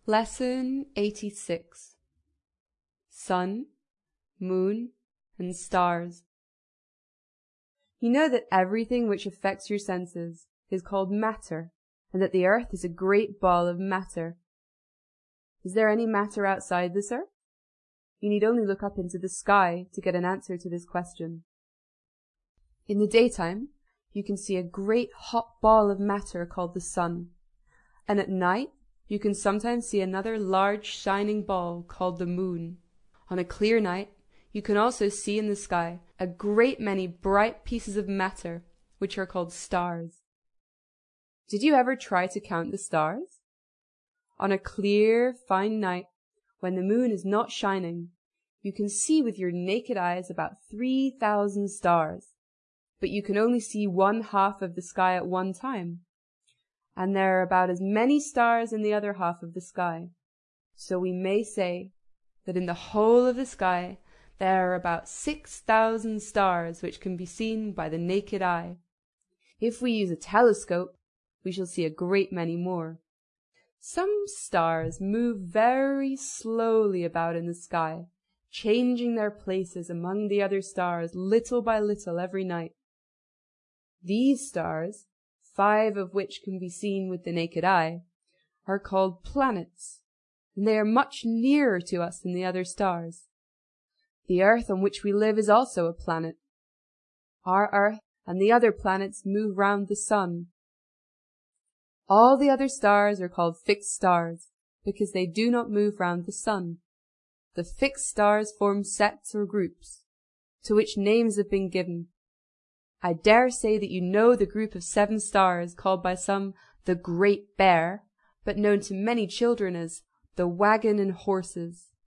Lesson 86. Sun, Moon, and Stars. You know that everything which affects your senses is called matter, and that the earth is a great ball of matter. Is there any matter outside this earth? You need only look up into the sky to get an answer to this question. In the daytime, you can see a great hot ball of matter called the sun, and at night you can sometimes see another large shining ball called the moon. On a clear night, you can also see in the sky a great many bright pieces of matter, which are called stars. Did you ever try to count the stars? On a clear, fine night, when the moon is not shining, you can see with your naked eyes about 3,000 stars, but you can only see one half of the sky at one time. And there are about as many stars in the other half of the sky. So we may say that in the whole of the sky there are about 6,000 stars which can be seen by the naked eye. If we use a telescope, we shall see a great many more. Some stars move very slowly about in the sky, changing their places among the other stars little by little every night. These stars, 5 of which can be seen with the naked eye, are called planets, and they are much nearer to us than the other stars. The earth on which we live is also a planet. Our earth and the other planets move round the sun. All the other stars are called fixed stars, because they do not move round the sun. The fixed stars form sets or groups, to which names have been given. I dare say that you know the group of 7 stars called by some the Great Bear, but known to many children as the Wagon and Horses.